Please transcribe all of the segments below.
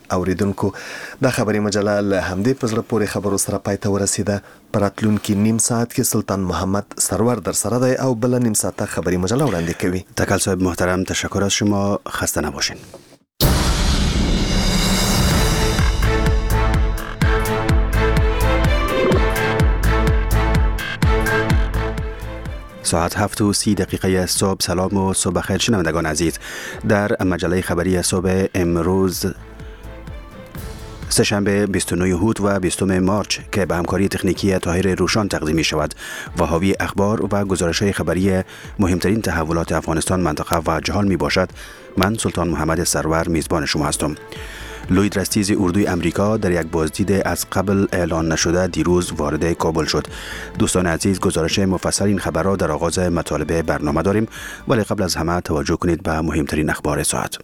اوریدونکو د خبري مجله له همدې پزړه پورې خبرو سره پای ته ورسیده. پراتلونکي نیم ساعت کې سلطان محمد سرور در سره دی او بل نیم ساعت خبري مجله وړاندې کوي. تکل صاحب محترم، تشکر از شما، خسته نباشین. ساعت 7:30 صبح. سلام و صبح بخیر شنوندگان عزیز. در مجله خبری صبح امروز سه‌شنبه 29 هوت و 20 مارچ که به همکاری تکنیکی طاهر روشان تقدیم می شود و حاوی اخبار و گزارش‌های خبری مهمترین تحولات افغانستان، منطقه و جهان می باشد. من سلطان محمد سرور میزبان شما هستم. لوید رستیز اردوی امریکا در یک بازدید از قبل اعلان نشده دیروز وارد کابل شد. دوستان عزیز، گزارش مفصل این خبر را در آغاز مطالب برنامه داریم، ولی قبل از همه توجه کنید به مهمترین اخبار ساعت.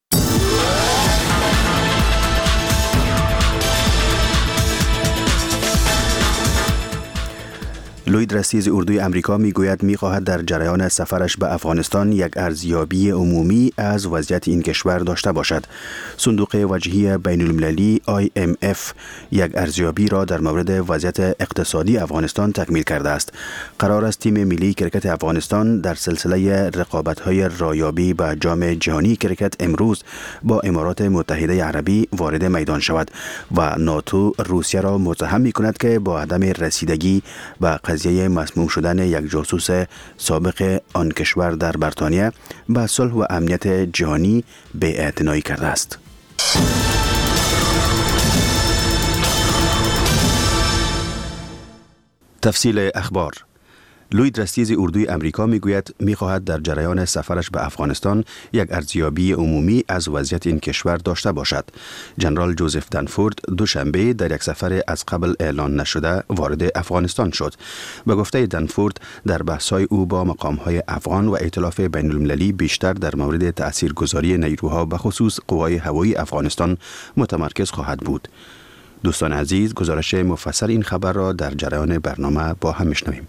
لوید رستیز اردوی امریکا میگوید میخواهد در جریان سفرش به افغانستان یک ارزیابی عمومی از وضعیت این کشور داشته باشد. صندوق وجهی بین المللی IMF یک ارزیابی را در مورد وضعیت اقتصادی افغانستان تکمیل کرده است. قرار است تیم ملی کرکت افغانستان در سلسله رقابت‌های رایابی به جام جهانی کرکت امروز با امارات متحده عربی وارد میدان شود و ناتو روسیه را متهم می‌کند که با عدم رسیدگی به قضیه مسموم شدن یک جاسوس سابق آن کشور در بریتانیا به صلح و امنیت جهانی بی‌اعتنایی کرده است. تفصیل اخبار. لوید رستیز اردوی امریکا میگوید میخواهد در جریان سفرش به افغانستان یک ارزیابی عمومی از وضعیت این کشور داشته باشد. جنرال جوزف دنفورد دوشنبه در یک سفر از قبل اعلان نشده وارد افغانستان شد. به گفته دنفورد، در بحث‌های او با مقام‌های افغان و ائتلاف بین المللی بیشتر در مورد تاثیرگذاری نیروها به خصوص قوای هوایی افغانستان متمرکز خواهد بود. دوستان عزیز، گزارش مفصل این خبر را در جریان برنامه با هم میشنویم.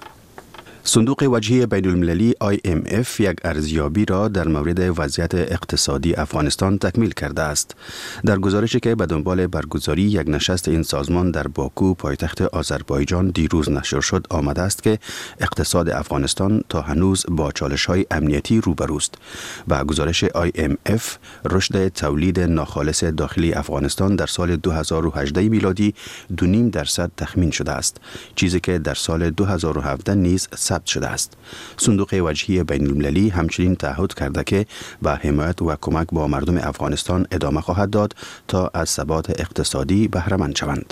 صندوق وجهی بین المللی IMF یک ارزیابی را در مورد وضعیت اقتصادی افغانستان تکمیل کرده است. در گزارشی که به دنبال برگزاری یک نشست این سازمان در باکو پایتخت آذربایجان دیروز نشر شد آمده است که اقتصاد افغانستان تا هنوز با چالش‌های امنیتی روبروست. با گزارش IMF، رشد تولید ناخالص داخلی افغانستان در سال 2018 میلادی 2.5% تخمین شده است، چیزی که در سال 2017 نیز ثبت شده است. صندوق وجهی بین المللی همچنین تعهد کرده که به حمایت و کمک با مردم افغانستان ادامه خواهد داد تا از ثبات اقتصادی بهره مند شوند.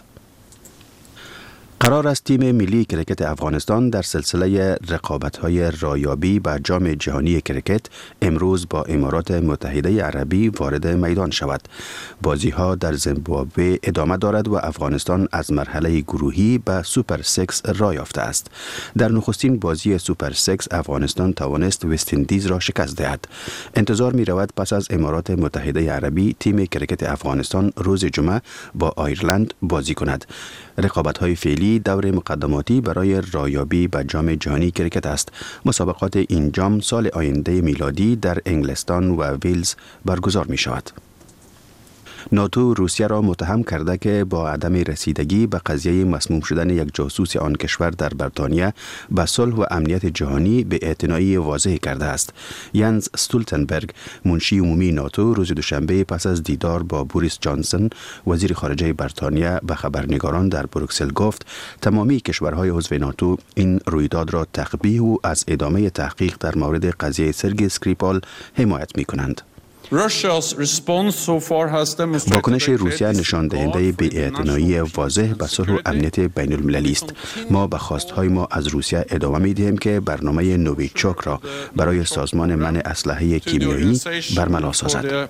قرار است تیم ملی کرکت افغانستان در سلسله رقابت‌های رایابی به جام جهانی کرکت امروز با امارات متحده عربی وارد میدان شود. بازی‌ها در زیمبابوه ادامه دارد و افغانستان از مرحله گروهی به سوپر 6 راه یافته است. در نخستین بازی سوپر 6 افغانستان توانست وست اندیز را شکست دهد. انتظار می‌رود پس از امارات متحده عربی تیم کرکت افغانستان روز جمعه با آیرلند بازی کند. رقابت‌های فعلی دور مقدماتی برای رایابی به جام جهانی کرکت است. مسابقات این جام سال آینده میلادی در انگلستان و ویلز برگزار می شود. ناتو روسیه را متهم کرده که با عدم رسیدگی به قضیه مسموم شدن یک جاسوس آن کشور در بریتانیا به صلح و امنیت جهانی بی‌اعتنایی واضح کرده است. ینز استولتنبرگ، منشی عمومی ناتو، روز دوشنبه پس از دیدار با بوریس جانسون وزیر خارجه بریتانیا به خبرنگاران در بروکسل گفت تمامی کشورهای عضو ناتو این رویداد را تقبیح و از ادامه تحقیق در مورد قضیه سرگئی اسکریپال حمایت می‌کنند. واکنش روسیه نشان دهنده بی‌اعتنایی واضح به صلح و امنیت بین المللی است. ما به خواستهای ما از روسیه ادامه می‌دهیم که برنامه نویچوک را برای سازمان منع اسلحه کیمیایی برملا سازد.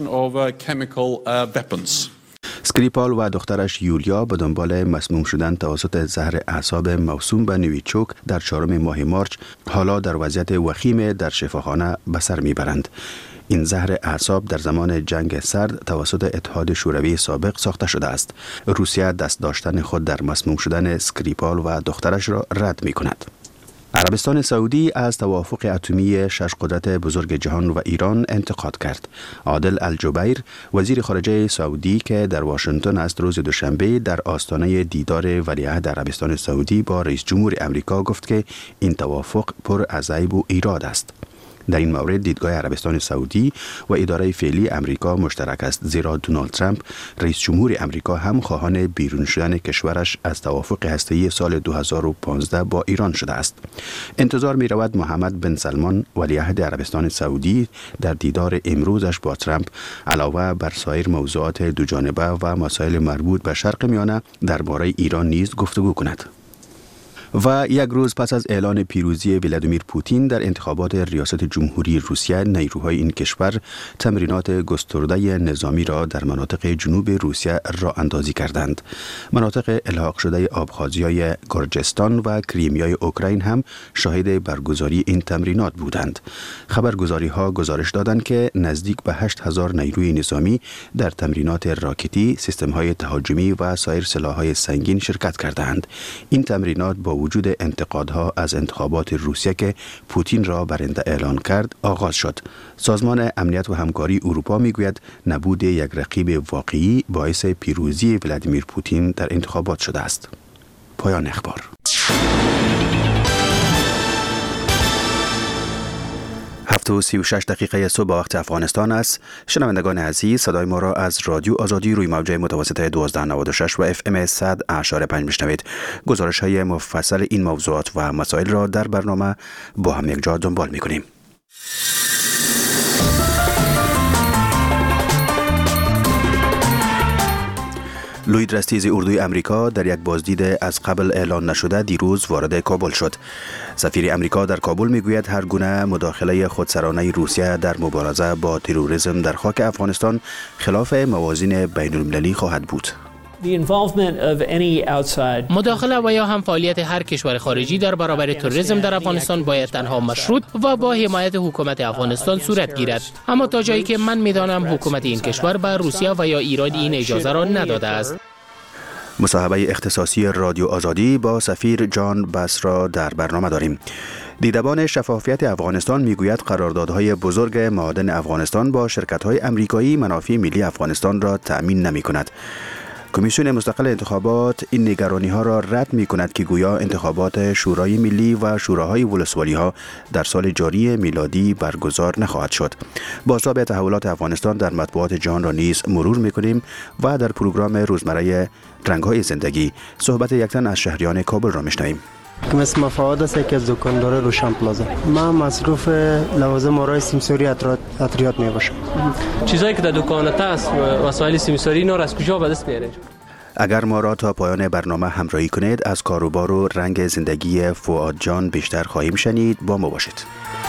اسکریپال و دخترش یولیا به دنبال مسموم شدن توسط زهر اعصاب موسوم به نویچوک در 4 ماه مارچ حالا در وضعیت وخیم در شفاخانه به سر میبرند. این زهر اعصاب در زمان جنگ سرد توسط اتحاد شوروی سابق ساخته شده است. روسیه دست داشتن خود در مسموم شدن اسکریپال و دخترش را رد می کند. عربستان سعودی از توافق اتمی 6 قدرت بزرگ جهان و ایران انتقاد کرد. عادل الجبیر وزیر خارجه سعودی که در واشنگتن است روز دوشنبه در آستانه دیدار ولیعهد عربستان سعودی با رئیس جمهور امریکا گفت که این توافق پر از عیب و ایراد است. در این مورد دیدگاه عربستان سعودی و اداره فعلی امریکا مشترک است، زیرا دونالد ترامپ رئیس جمهور امریکا هم خواهان بیرون شدن کشورش از توافق هسته‌ای سال 2015 با ایران شده است. انتظار می رود محمد بن سلمان ولیعهد عربستان سعودی در دیدار امروزش با ترامپ علاوه بر سایر موضوعات دوجانبه و مسائل مربوط به شرق میانه درباره ایران نیز گفتگو کند. و یک روز پس از اعلان پیروزی ولادیمیر پوتین در انتخابات ریاست جمهوری روسیه، نیروهای این کشور تمرینات گسترده نظامی را در مناطق جنوب روسیه راه اندازی کردند. مناطق الحاق شده آبخازیای گرجستان و کریمیای اوکراین هم شاهد برگزاری این تمرینات بودند. خبرگزاری ها گزارش دادند که نزدیک به 8000 نیروی نظامی در تمرینات راکتی، سیستم های تهاجمی و سایر سلاح‌های سنگین شرکت کردند. این تمرینات با وجود انتقادها از انتخابات روسیه که پوتین را برنده اعلان کرد آغاز شد. سازمان امنیت و همکاری اروپا میگوید نبود یک رقیب واقعی باعث پیروزی ولادیمیر پوتین در انتخابات شده است. پایان اخبار. 7:36 دقیقه صبح وقت افغانستان است. شنوندگان عزیز، صدای ما را از رادیو آزادی روی موج متوسط 1296 و FM 100.5 میشنوید. گزارش های مفصل این موضوعات و مسائل را در برنامه با هم یک جا دنبال می‌کنیم. لوید رستیز اردوی امریکا در یک بازدید از قبل اعلان نشده دیروز وارد کابل شد. سفیر امریکا در کابل میگوید هر گونه مداخله خودسرانه روسیه در مبارزه با تروریسم در خاک افغانستان خلاف موازین بین المللی خواهد بود. مداخله و یا هم فعالیت هر کشور خارجی در برابر تروریسم در افغانستان باید تنها مشروط و با حمایت حکومت افغانستان صورت گیرد. اما تا جایی که من میدانم حکومت این کشور به روسیه و یا ایران این اجازه را نداده است. مصاحبه اختصاصی رادیو آزادی با سفیر جان باس را در برنامه داریم. دیدبان شفافیت افغانستان میگوید قراردادهای بزرگ معادن افغانستان با شرکت‌های امریکایی منافع ملی افغانستان را تأمین نمی‌کند. کمیسیون مستقل انتخابات این نگرانی‌ها را رد می‌کند که گویا انتخابات شورای ملی و شوراهای ولسوالی‌ها در سال جاری میلادی برگزار نخواهد شد. بازتاب تحولات افغانستان در مطبوعات جهان را نیز مرور می‌کنیم و در پروگرام روزمره رنگ‌های زندگی صحبت یک تن از شهریان کابل را می‌شنویم. مثل مفاوضت است که از دکاندار روشن پلازا من مصروف لوازم آرای سیمساری اتریات میباشم. چیزایی که در دکانت است وسایل سیمساری اینا را از کجا به دست میارید؟ اگر ما را تا پایان برنامه همراهی کنید از کاروبار و رنگ زندگی فؤاد جان بیشتر خواهیم شنید. با ما باشید.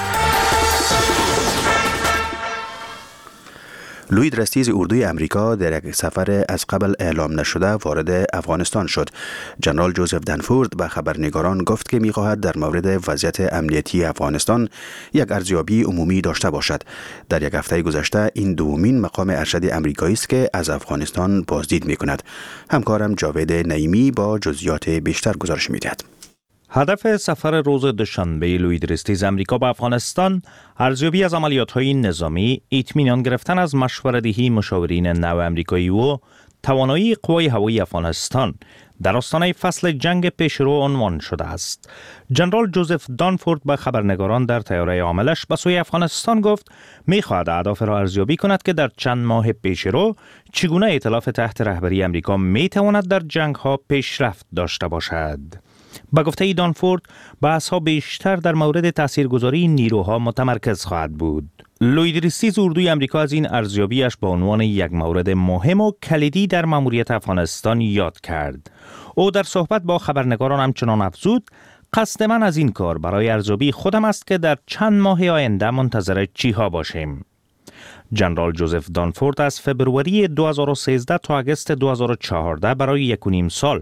لوید رستیز اردوی امریکا در یک سفر از قبل اعلام نشده وارد افغانستان شد. جنرال جوزف دنفورد به خبرنگاران گفت که می‌خواهد در مورد وضعیت امنیتی افغانستان یک ارزیابی عمومی داشته باشد. در یک هفته گذشته این دومین مقام ارشد امریکایی است که از افغانستان بازدید می‌کند. همکارم جاوید نعیمی با جزئیات بیشتر گزارش می‌دهد. هدف سفر روز دوشنبه لوید رستیز امریکا به افغانستان ارزیابی از عملیات‌های نظامی، اطمینان گرفتن از مشوره‌دهی مشاورین نو امریکایی و توانایی قوای هوایی افغانستان در آستانه فصل جنگ پیشرو عنوان شده است. جنرال جوزف دانفورد به خبرنگاران در طیاره عاملش به سوی افغانستان گفت می‌خواهد اهداف را ارزیابی کند که در چند ماه پیشرو چگونه ائتلاف تحت رهبری امریکا می‌تواند در جنگ‌ها پیشرفت داشته باشد. با گفته دانفورد بحث‌ها بیشتر در مورد تاثیرگذاری نیروها متمرکز خواهد بود. لوید رستیز اردوی امریکا از این ارزیابیش به عنوان یک مورد مهم و کلیدی در ماموریت افغانستان یاد کرد. او در صحبت با خبرنگاران همچنان افزود قصد من از این کار برای ارزیابی خودم است که در چند ماه آینده منتظر چیها باشیم. جنرال جوزف دانفورد از فبروری 2013 تا آگوست 2014 برای 1.5 سال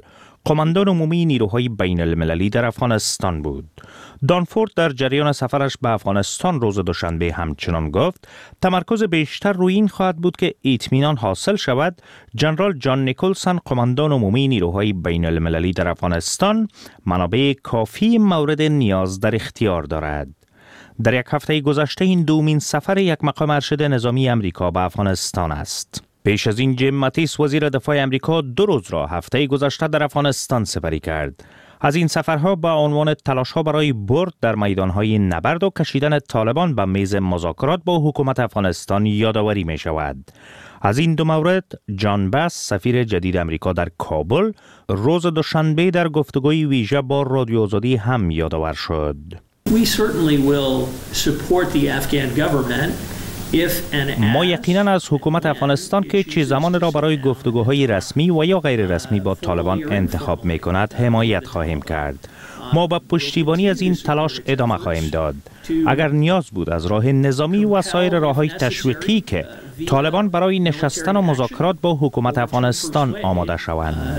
قماندان عمومی نیروهای بین المللی در افغانستان بود. دانفورد در جریان سفرش به افغانستان روز دوشنبه همچنان گفت تمرکز بیشتر روی این خواهد بود که اطمینان حاصل شود جنرال جان نیکلسن قماندان عمومی نیروهای بین المللی در افغانستان منابع کافی مورد نیاز در اختیار دارد. در یک هفته گذشته این دومین سفر یک مقام ارشد نظامی امریکا به افغانستان است. پیش از این جیم ماتیس وزیر دفاع امریکا 2 روز را هفته گذشته در افغانستان سپری کرد. از این سفرها با عنوان تلاش‌ها برای برد در میدان‌های نبرد و کشیدن طالبان به میز مذاکرات با حکومت افغانستان یادآوری می شود. از این 2 مورد جان باس سفیر جدید امریکا در کابل روز دوشنبه در گفتگوی ویژه با رادیو آزادی هم یادآور شد. We certainly will support the Afghan government. ما یقینا از حکومت افغانستان که چه زمان را برای گفتگوهای رسمی و یا غیر رسمی با طالبان انتخاب می کند حمایت خواهیم کرد. ما با پشتیبانی از این تلاش ادامه خواهیم داد. اگر نیاز بود از راه نظامی و سایر راههای تشویقی که طالبان برای نشستن و مذاکرات با حکومت افغانستان آماده شوند.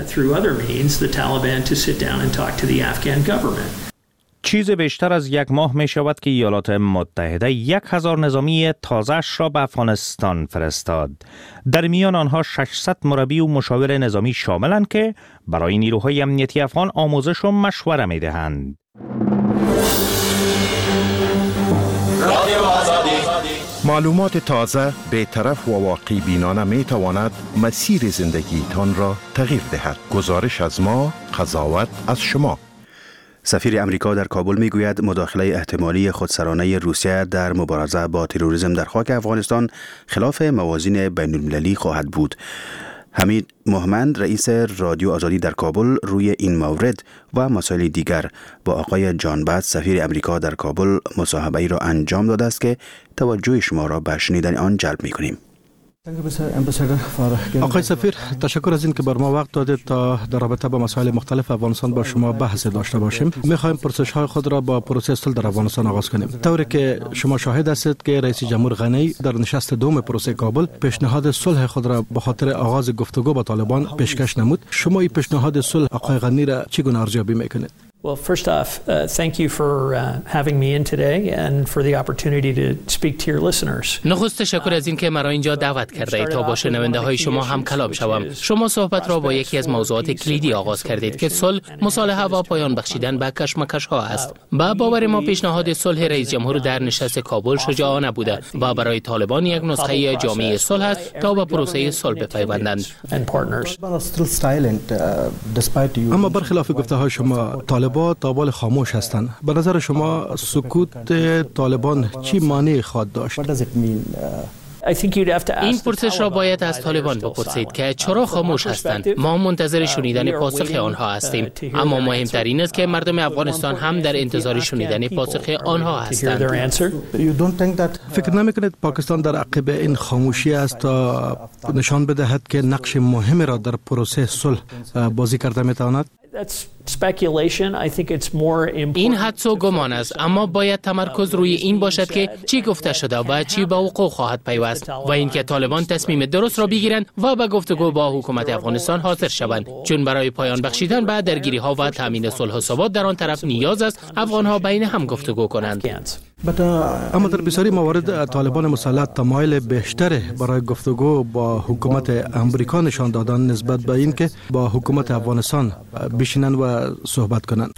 چیز بیشتر از 1 ماه می شود که ایالات متحده 1000 نظامی تازه‌اش را به افغانستان فرستاد. در میان آنها 600 مربی و مشاور نظامی شاملند که برای نیروهای امنیتی افغان آموزش و مشوره می دهند. معلومات تازه، بی‌طرف و واقعی بینانه می تواند مسیر زندگیتان را تغییر دهد. گزارش از ما، قضاوت از شما. سفیر امریکا در کابل میگوید مداخله احتمالی خودسرانه روسیه در مبارزه با تروریسم در خاک افغانستان خلاف موازین بین المللی خواهد بود. حمید محمد رئیس رادیو آزادی در کابل روی این مورد و مسائل دیگر با آقای جان باس سفیر امریکا در کابل مصاحبه‌ای را انجام داده است که توجه شما را به شنیدن آن جلب می‌کنیم. آقای سفیر، تشکر از این که بر ما وقت دادید تا در رابطه با مسائل مختلف افغانستان با شما بحث داشته باشیم. می‌خوایم پرسش‌های خود را با پروسه صلح در افغانستان آغاز کنیم. طوری که شما شاهد هستید که رئیس جمهور غنی در نشست دوم پروسه کابل پیشنهاد صلح خود را به خاطر آغاز گفتگو با طالبان پیشکش نمود. شما این پیشنهاد صلح آقای غنی را چگونه ارزیابی می‌کنید؟ Well, first off, thank you for having me in today and for the opportunity to speak to your listeners. نخست تشکر از این که مرا اینجا دعوت کرده تا با شنونده های شما هم کلام شوم. شما صحبت را با یکی از موضوعات کلیدی آغاز کردید که صلح، مصالحه و پایان بخشیدن به کشمکش ها است. با باور ما پیشنهاد صلح رئیس جمهور در نشست کابل شجاعانه بوده و برای طالبان یک نسخه جامع صلح است تا به پروسه صلح بپیوندند. اما برخلاف گفته‌های شما طالبان طالبان خاموش هستند. به نظر شما سکوت طالبان چی معنی خواهد داشت؟ این پرسش را باید از طالبان بپرسید که چرا خاموش هستند. ما منتظر شنیدن پاسخ آنها هستیم، اما مهمترین است که مردم افغانستان هم در انتظار شنیدن پاسخ آنها هستند. فکر نمی‌کنید پاکستان در عقب این خاموشی است تا نشان بدهد که نقش مهمی را در پروسه صلح بازی کرده می‌تواند؟ این حدس و گمان است، اما باید تمرکز روی این باشد که چی گفته شده و چی به وقوع خواهد پیوست و اینکه طالبان تصمیم درست را بگیرند و به گفتگو با حکومت افغانستان حاضر شوند، چون برای پایان بخشیدن به درگیری ها و تامین صلح و ثبات در آن طرف نیاز است افغان ها بین هم گفتگو کنند. اما در بسیاری موارد طالبان مسلح تمایل بیشتر برای گفتگو با حکومت امریکا نشان دادن نسبت به این که با حکومت افغانستان بشینن و صحبت کنند.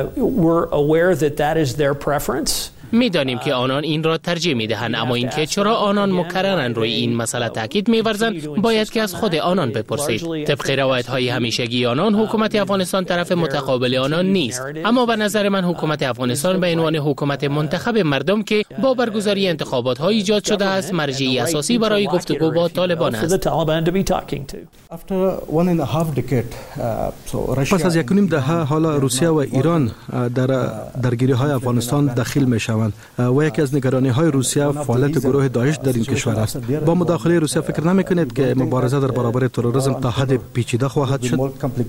می‌دانیم که آنان این را ترجیح می‌دهند، اما اینکه چرا آنان مکرراً روی این مسئله تاکید می‌ورزند باید که از خود آنان بپرسید. طبق روایت‌های همیشگی آنان حکومت افغانستان طرف متقابل آنان نیست، اما به نظر من حکومت افغانستان به عنوان حکومت منتخب مردم که با برگزاری انتخابات ها ایجاد شده است مرجعی اساسی برای گفتگو با طالبان است. پس از 1.5 دهه حالا روسیه و ایران در درگیری‌های افغانستان دخیل می‌شوند. شوند و یکی از نگرانی های روسیه فعالیت گروه داعش در این کشور است. با مداخله روسیه فکر نمی‌کنید که مبارزه در برابر تروریسم تا حد پیچیده خواهد شد؟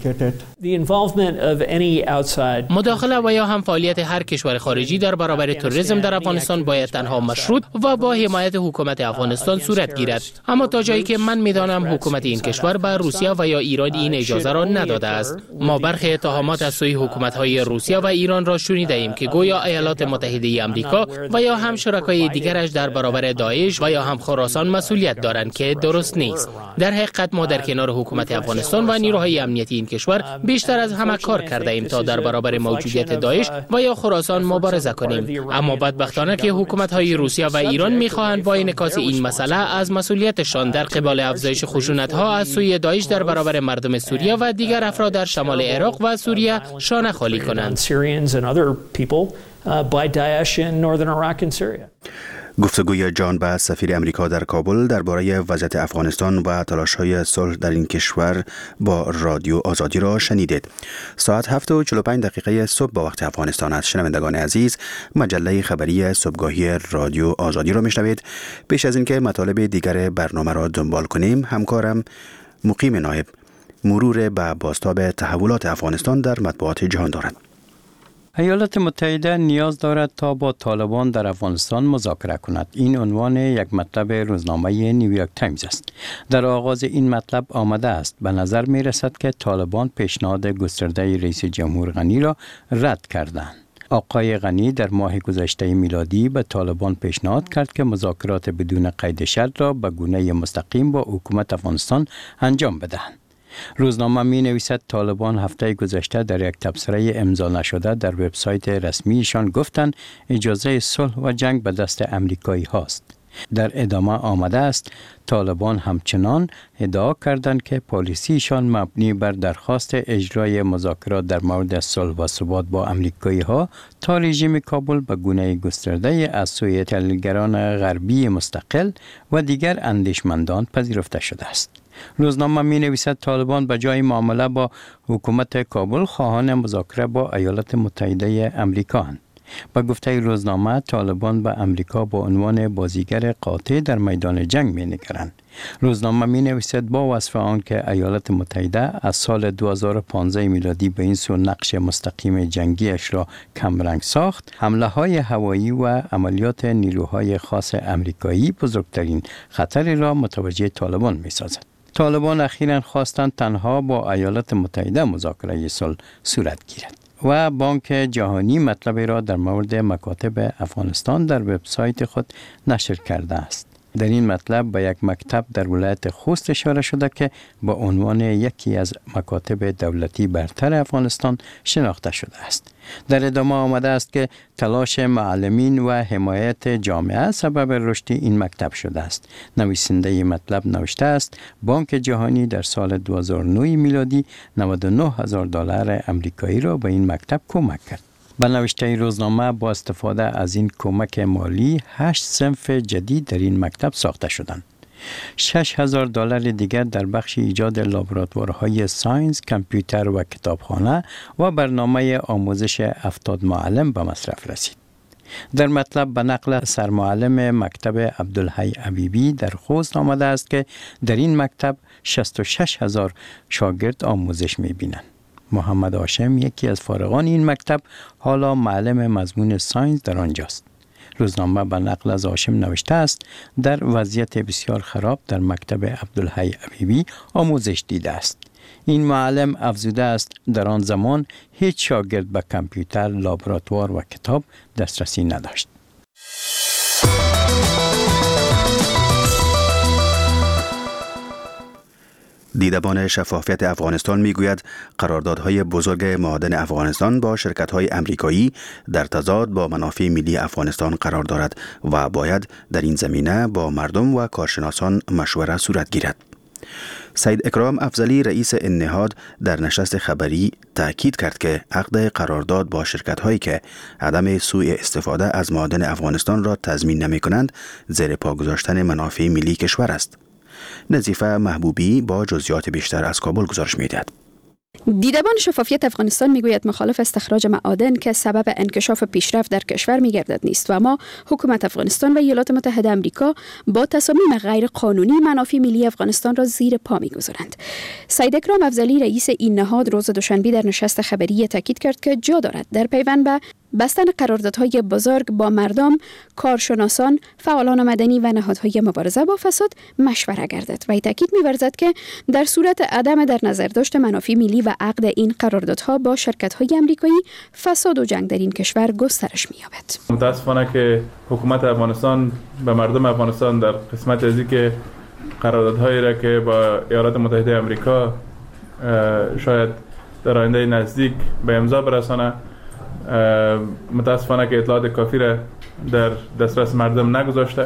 مداخله و یا هم فعالیت هر کشور خارجی در برابر تروریسم در افغانستان باید تنها مشروط و با حمایت حکومت افغانستان صورت گیرد. اما تا جایی که من می‌دانم حکومت این کشور به روسیه و یا ایران این اجازه را نداده است. ما برخی اتهامات از سوی حکومت‌های روسیه و ایران را شنیده ایم که گویا ایالات متحده آمریکا و یا هم شرکای دیگرش در برابر داعش و یا هم خراسان مسئولیت دارند که درست نیست. در حقیقت ما در کنار حکومت افغانستان و نیروهای امنیتی این کشور بیشتر از همه کار کرده ایم تا در برابر موجودیت داعش و یا خراسان مبارزه کنیم. اما بدبختانه که حکومت‌های روسیه و ایران می‌خواهند با انعکاس این مسئله از مسئولیتشان در قبال افزایش خشونت‌ها از سوی داعش در برابر مردم سوریه و دیگر افراد در شمال عراق و سوریه شانه خالی کنند. گفتگوی جان با سفیر امریکا در کابل درباره وضعیت افغانستان و تلاش‌های صلح در این کشور با رادیو آزادی را شنیدید. ساعت 7:45 صبح با وقت افغانستان است. شنوندگان عزیز، مجله خبری صبحگاهی رادیو آزادی را میشنوید. پیش از اینکه مطالب دیگر برنامه را دنبال کنیم، همکارم مقیم نایب مرور به بازتاب تحولات افغانستان در مطبوعات جهان دارد. ایالات متحده نیاز دارد تا با طالبان در افغانستان مذاکره کند. این عنوان یک مطلب روزنامه نیویورک تایمز است. در آغاز این مطلب آمده است: به نظر می رسد که طالبان پیشنهاد گسترده رئیس جمهور غنی را رد کردند. آقای غنی در ماه گذشته میلادی به طالبان پیشنهاد کرد که مذاکرات بدون قید شرط را به گونه مستقیم با حکومت افغانستان انجام بدهند. روزنامه می نویسد طالبان هفته گذشته در یک تبصره امضا نشده در وبسایت رسمیشان گفتند اجازه صلح و جنگ به دست امریکایی هاست. در ادامه آمده است طالبان همچنان ادعا کردند که پالیسیشان مبنی بر درخواست اجرای مذاکرات در مورد صلح و ثبات با امریکایی ها تا رژیم کابل به گونه گسترده از سوی تحلیلگران غربی مستقل و دیگر اندیشمندان پذیرفته شده است. روزنامه می نویسد طالبان به جای معامله با حکومت کابل خواهان مذاکره با ایالات متحده امریکا هستند. با گفته روزنامه طالبان به امریکا با عنوان بازیگر قاطع در میدان جنگ می نگرند. روزنامه می نویسد با وصف آن که ایالات متحده از سال 2015 میلادی به این سو نقش مستقیم جنگیش را کمرنگ ساخت، حمله های هوایی و عملیات نیروهای خاص امریکایی بزرگترین خطری را متوجه طالبان می سازد. طالبان اخیراً خواستند تنها با ایالات متحده مذاکره صلح صورت گیرد و بانک جهانی مطلب را در مورد مکاتب افغانستان در وبسایت خود نشر کرده است. در این مطلب به یک مکتب در ولایت خوست اشاره شده که با عنوان یکی از مکاتب دولتی برتر افغانستان شناخته شده است. در ادامه آمده است که تلاش معلمین و حمایت جامعه سبب رشد این مکتب شده است. نویسنده مطلب نوشته است بانک جهانی در سال 2009 میلادی $99,000 امریکایی را به این مکتب کمک کرد. به نوشته روزنامه با استفاده از این کمک مالی 8 صنف جدید در این مکتب ساخته شدند. $6,000 دیگر در بخش ایجاد لابراتوارهای ساینس، کامپیوتر و کتابخانه و برنامه آموزش 70 معلم به مصرف رسید. در مطلب به نقل سرمعلم مکتب عبدالحی حبیبی در خوست آمده است که در این مکتب 66,000 شاگرد آموزش می‌بینند. محمد هاشم یکی از فارغان این مکتب حالا معلم مضمون ساینس در آنجاست. روزنامه به نقل از هاشم نوشته است در وضعیت بسیار خراب در مکتب عبدالحی حبیبی آموزش دیده است. این معلم افزوده است در آن زمان هیچ شاگرد به کامپیوتر، لابراتوار و کتاب دسترسی نداشت. دیدبان شفافیت افغانستان میگوید قراردادهای بزرگ معادن افغانستان با شرکت‌های امریکایی در تضاد با منافع ملی افغانستان قرار دارد و باید در این زمینه با مردم و کارشناسان مشوره صورت گیرد. سید اکرام افضلی رئیس النهاد در نشست خبری تاکید کرد که عقد قرارداد با شرکت‌هایی که عدم سوء استفاده از معادن افغانستان را تضمین نمی‌کنند زیر پا گذاشتن منافع ملی کشور است. نظیفه محبوبی با جزئیات بیشتر از کابل گزارش می‌دهد. دیدبان شفافیت افغانستان میگوید مخالف استخراج معادن که سبب انکشاف پیشرفت در کشور میگردد نیست و اما حکومت افغانستان و ایالات متحده آمریکا با تصامیم غیر قانونی منافع ملی افغانستان را زیر پا میگذارند. سید اکرام افضلی رئیس این نهاد روز دوشنبه در نشست خبری تاکید کرد که جا دارد در پیوند به بستن قراردادهای بزرگ با مردم، کارشناسان، فعالان مدنی و نهادهای مبارزه با فساد مشوره گردد و تاکید می‌ورزد که در صورت عدم در نظر داشت منافع ملی و عقد این قراردادها با شرکت‌های آمریکایی، فساد و جنگ در این کشور گسترش می‌یابد. متاسفانه که حکومت افغانستان به مردم افغانستان در قسمت ازی که قراردادهایی را که با ایالات متحده آمریکا شاید در آینده نزدیک به امضا برسانه، متاسفانه که اطلاعات کافی را در دسترس مردم نگذاشته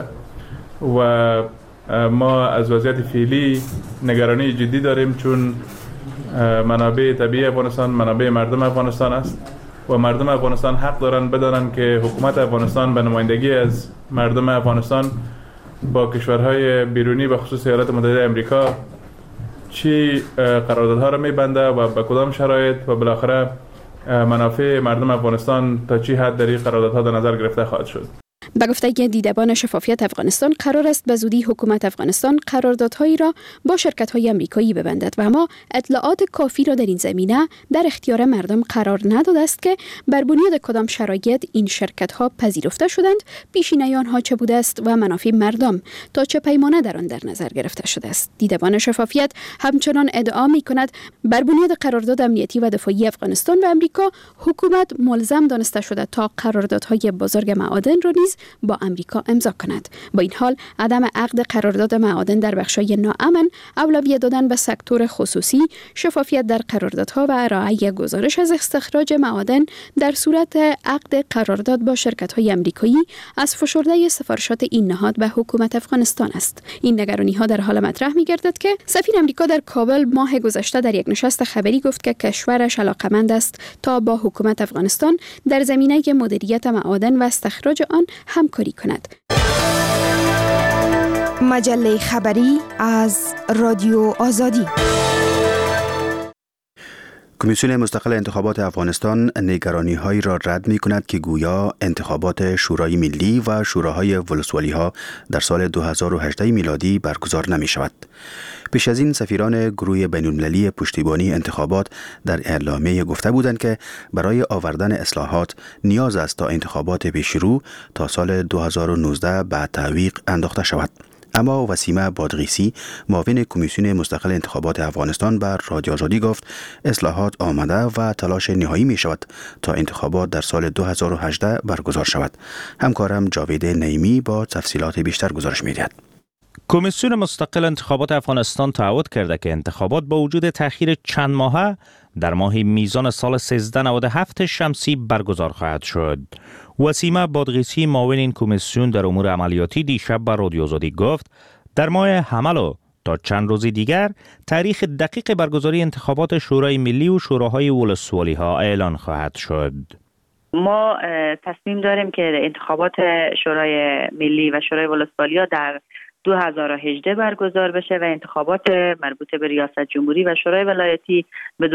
و ما از وضعیت فعلی نگرانی جدی داریم، چون منابع طبیعی افغانستان منابع مردم افغانستان است و مردم افغانستان حق دارن بدانن که حکومت افغانستان به نمایندگی از مردم افغانستان با کشورهای بیرونی به خصوص ایالات متحده آمریکا چی قراردادها را میبنده و به کدام شرایط و بالاخره منافع مردم افغانستان تا چی حد در این قراردادها در نظر گرفته خواهد شد. به گفته دیدبان شفافیت افغانستان، قرار است به زودی حکومت افغانستان قراردادهایی را با شرکت‌های آمریکایی ببندد و اما اطلاعات کافی را در این زمینه در اختیار مردم قرار نداده است که بر بنیاد کدام شرایط این شرکت‌ها پذیرفته شدند، پیشینه آنها چه بوده است و منافع مردم تا چه پیمانه در آن در نظر گرفته شده است. دیدبان شفافیت همچنان ادعا می‌کند بر بنیاد قرارداد امنیتی و دفاعی افغانستان و آمریکا، حکومت ملزم دانسته شده تا قراردادهای بزرگ معادن را نیز با امریکا امضا کند. با این حال عدم عقد قرارداد معادن در بخش‌های ناامن، اولویت دادن به سکتور خصوصی، شفافیت در قراردادها و ارائه گزارش از استخراج معادن در صورت عقد قرارداد با شرکت‌های آمریکایی از فشرده سفارشات این نهاد به حکومت افغانستان است. این نگرانی‌ها در حال مطرح می‌گردد که سفیر آمریکا در کابل ماه گذشته در یک نشست خبری گفت که کشورش علاقه‌مند است تا با حکومت افغانستان در زمینه مدیریت معادن و استخراج آن همکاری کند. مجله خبری از رادیو آزادی. کمیسیون مستقل انتخابات افغانستان نگرانی‌هایی را رد می‌کند که گویا انتخابات شورای ملی و شوراهای ولسوالی‌ها در سال 2018 میلادی برگزار نمی‌شود. پیش از این سفیران گروه بین‌المللی پشتیبانی انتخابات در اعلامیه گفته بودند که برای آوردن اصلاحات نیاز است تا انتخابات پیشرو تا سال 2019 به تعویق انداخته شود. اما وسیمه بادغیسی معاون کمیسیون مستقل انتخابات افغانستان بر رادیو آزادی گفت اصلاحات آمده و تلاش نهایی می شود تا انتخابات در سال 2018 برگزار شود. همکارم جاوید نعیمی با تفصیلات بیشتر گزارش می دهد. کمیسیون مستقل انتخابات افغانستان تعهد کرده که انتخابات با وجود تأخیر چند ماهه در ماه میزان سال 1397 شمسی برگزار خواهد شد. وسیمه بادغیسی معاون این کمیسیون در امور عملیاتی دیشب به رادیو آزادی گفت در ماه حمل و تا چند روز دیگر تاریخ دقیق برگزاری انتخابات شورای ملی و شوراهای ولسوالی ها اعلان خواهد شد. ما تصمیم داریم که انتخابات شورای ملی و شورای ولسوالی ها در 2018 برگزار بشه و انتخابات مربوط به ریاست جمهوری و شورای ولایتی به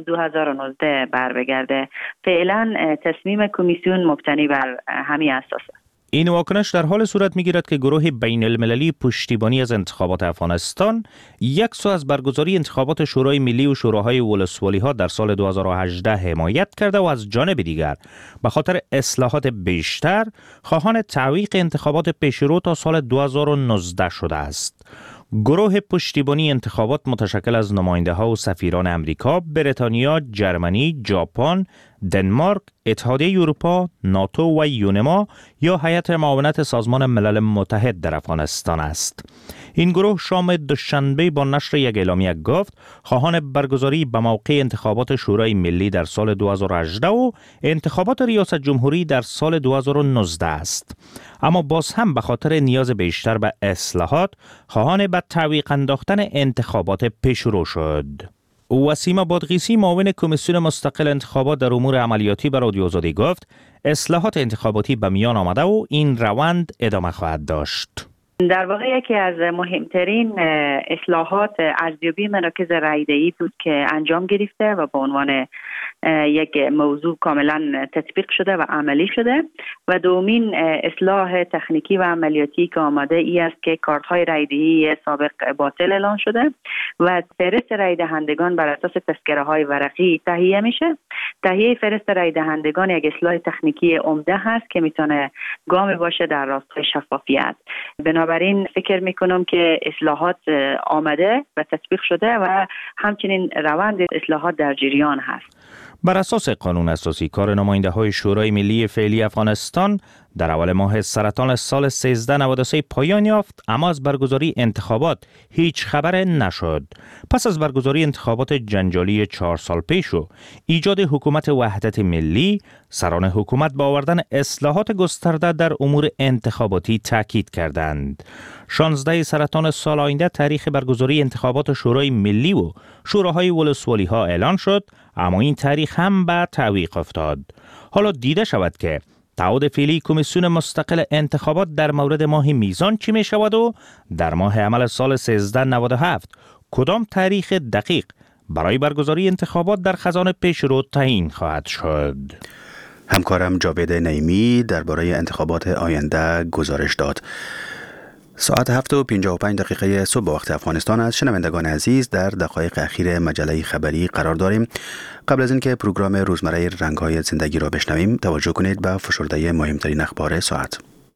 2019 بر بگرده. فعلا تصمیم کمیسیون مبتنی بر همین اساس است. این واکنش در حال صورت می‌گیرد که گروه بین المللی پشتیبانی از انتخابات افغانستان یک سو از برگزاری انتخابات شورای ملی و شوراهای ولسوالی ها در سال 2018 حمایت کرده و از جانب دیگر به خاطر اصلاحات بیشتر خواهان تعویق انتخابات پیشرو تا سال 2019 شده است. گروه پشتیبانی انتخابات متشکل از نماینده ها و سفیران امریکا، بریتانیا، جرمنی، ژاپن، دنمارک، اتحادیه اروپا، ناتو و یونما یا هیئت معاونت سازمان ملل متحد در افغانستان است. این گروه شام دوشنبه با نشر یک اعلامیه گفت خواهان برگزاری به موقع انتخابات شورای ملی در سال 2018 و انتخابات ریاست جمهوری در سال 2019 است. اما باز هم به خاطر نیاز بیشتر به اصلاحات خواهان به تعویق انداختن انتخابات پیشرو شد. وسیمه بادغیسی معاون کمیسیون مستقل انتخابات در امور عملیاتی به رادیو آزادی گفت اصلاحات انتخاباتی به میان آمده و این روند ادامه خواهد داشت. در واقع یکی از مهمترین اصلاحات ارزیابی مراکز رایده‌ای بود که انجام گرفته و به عنوان یک موضوع کاملا تطبیق شده و عملی شده و دومین اصلاح تکنیکی و عملیاتی که آمده ای است که کارت‌های رایده‌ای سابق باطل اعلان شده و فهرست رایدهندگان بر اساس تذکره‌های ورقی تهیه میشه. تهیه فهرست رایدهندگان یک اصلاح تکنیکی عمده هست که میتونه گام باشه در راستای شفافیت. بنابراین فکر میکنم که اصلاحات آمده و تطبیق شده و همچنین روند اصلاحات در جریان هست. بر اساس قانون اساسی کار نماینده‌های شورای ملی فعلی افغانستان در اول ماه سرطان سال 1393 پایان یافت، اما از برگزاری انتخابات هیچ خبر نشد. پس از برگزاری انتخابات جنجالی 4 سال پیش و ایجاد حکومت وحدت ملی، سران حکومت با آوردن اصلاحات گسترده در امور انتخاباتی تاکید کردند. 16 سرطان سال آینده تاریخ برگزاری انتخابات شورای ملی و شوراهای ولسوالی ها اعلان شد، اما این تاریخ هم به تعویق افتاد. حالا دیده شود که تعهد فعلی کمیسیون مستقل انتخابات در مورد ماه میزان چی می شود و در ماه عمل سال 1397 کدام تاریخ دقیق برای برگزاری انتخابات در خزانه پیشرو تعیین خواهد شد. همکارم جاوید نعیمی درباره انتخابات آینده گزارش داد. ساعت 7:55 صبح وقت افغانستان است. شنوندگان عزیز، در دقایق اخیر مجله خبری قرار داریم. قبل از اینکه پروگرام روزمره رنگ‌های زندگی را بشنویم، توجه کنید به فشرده مهمترین اخبار ساعت.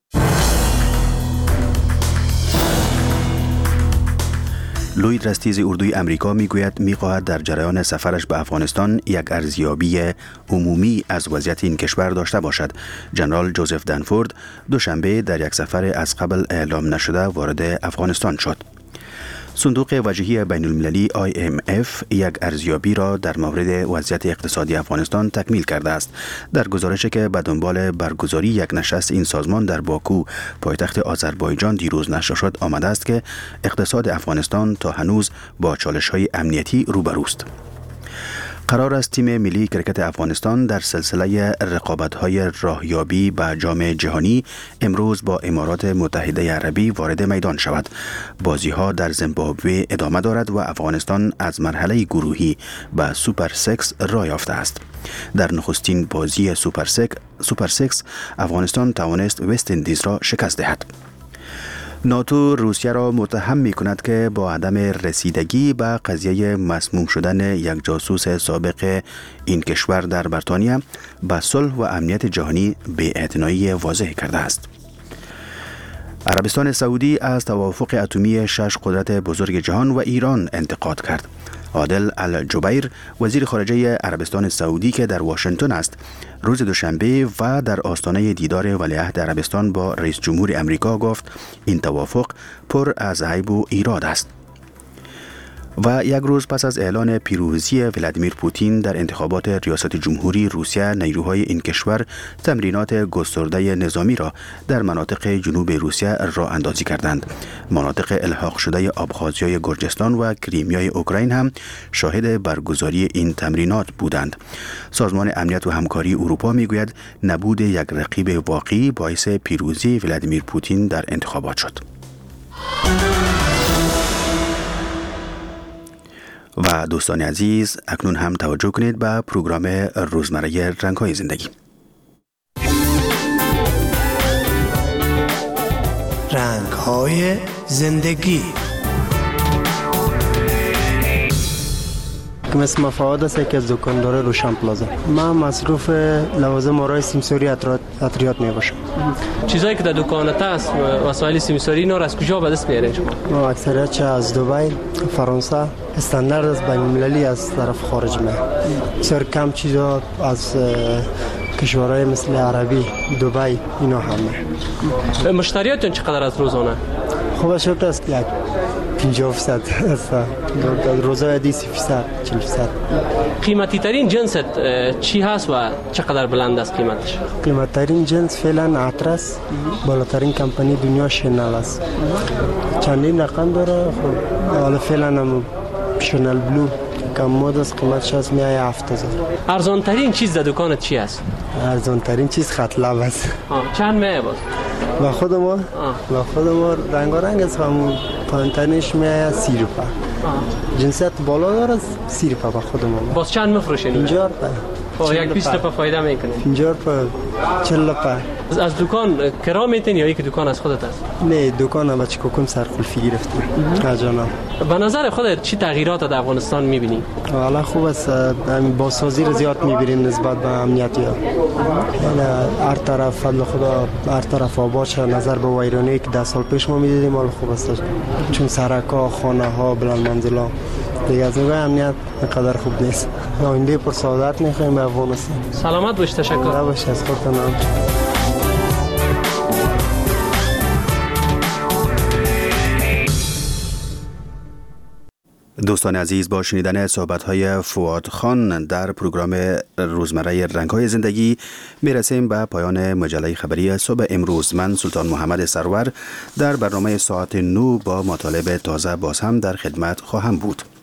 لوید رستیز اردوی امریکا میگوید میخواهد در جریان سفرش به افغانستان یک ارزیابی عمومی از وضعیت این کشور داشته باشد. جنرال جوزف دنفورد دوشنبه در یک سفر از قبل اعلام نشده وارد افغانستان شد. صندوق وجهی بین المللی IMF یک ارزیابی را در مورد وضعیت اقتصادی افغانستان تکمیل کرده است. در گزارشی که به دنبال برگزاری یک نشست این سازمان در باکو پایتخت آذربایجان دیروز نشر شد آمده است که اقتصاد افغانستان تا هنوز با چالش‌های امنیتی روبروست. قرار است تیم ملی کرکت افغانستان در سلسله رقابت‌های راهیابی به جام جهانی امروز با امارات متحده عربی وارد میدان شود. بازی‌ها در زیمبابوه ادامه دارد و افغانستان از مرحله گروهی به سوپر 6 راه یافته است. در نخستین بازی سوپر 6 افغانستان توانست وست اندیز را شکست دهد. ناتو روسیه را متهم می کند که با عدم رسیدگی به قضیه مسموم شدن یک جاسوس سابق این کشور در بریتانیا به صلح و امنیت جهانی بی‌اعتنایی واضح کرده است. عربستان سعودی از توافق اتمی 6 قدرت بزرگ جهان و ایران انتقاد کرد. عادل الجبیر وزیر خارجه عربستان سعودی که در واشنگتن است، روز دوشنبه و در آستانه دیدار ولیعهد عربستان با رئیس جمهور امریکا گفت این توافق پر از عیب و ایراد است. و یک روز پس از اعلان پیروزی ولادیمیر پوتین در انتخابات ریاست جمهوری روسیه، نیروهای این کشور تمرینات گسترده نظامی را در مناطق جنوب روسیه راه اندازی کردند. مناطق الحاق شده آبخازیای گرجستان و کریمیای اوکراین هم شاهد برگزاری این تمرینات بودند. سازمان امنیت و همکاری اروپا میگوید نبود یک رقیب واقعی باعث پیروزی ولادیمیر پوتین در انتخابات شد. و دوستان عزیز، اکنون هم توجه کنید به پروگرام روزمره رنگ‌های زندگی. رنگ‌های زندگی. اسم فعاد است، یکی از دکاندار روشن پلازا. من مصروف لوازم آرای سیمساری عطریات می باشم. چیزایی که در دکانت هست، وسایل سیمساری، اینا را از کجا به دست میارین شما؟ اکثریت چه از دبی، فرانسه، استاندارد از بین المللی از طرف خارج میاد. بسیار کم چیزا از کشورهای مثل عربی، دبی، اینا همه. مشتریاتون چقدر از روزانه؟ خوب شکر است، یک 50% است. روزای دی 30%، 40%. قیمتی ترین جنست چی هست و چقدر بلند است قیمتش؟ قیمتی ترین جنس فعلا عطر است. بالاترین کمپانی دنیا شنل است. چندین رقم داره. حالا فعلا هم شنل بلو کمود است، قیمتش از میای 7000. ارزان ترین چیز در دکانت چی است؟ ارزان ترین چیز خط لب است. چند میای باز؟ و خود ما رنگارنگ است. همون پایین‌ترینش میای 30 روپه. جنسیت بالا داره 30 روپه به خود ما. باز چند میفروشین؟ 50 روپه. یک 20 روپه فایده میکنه. 50 روپه 40 روپه. از دکان کرا میتین یا یک دکان از خودت است؟ نه، دکان بچه کوکم سرقلفی گرفتم. اجانا. به نظر خودت چی تغییرات در افغانستان میبینی؟ والا خوب است. بازسازی رو زیاد میبینیم نسبت به امنیتی ها. هر طرف فضل خدا هر طرف آباد شد. نظر به ویرانی که 10 سال پیش ما میدیدیم حالا خوب است، چون سرکا، خانه ها، بلند منزلا دیگه از نگاه امنیت اینقدر خوب نیست. آینده پر سعادت میخوایم به افغانستان. سلامت باش. تشکر. باشه از خودتان. دوستان عزیز، با شنیدن صحبت‌های فؤاد خان در پروگرام روزمره رنگ‌های زندگی میرسیم به پایان مجله خبری صبح امروز. من سلطان محمد سرور در برنامه ساعت 9 با مطالب تازه باز هم در خدمت خواهم بود.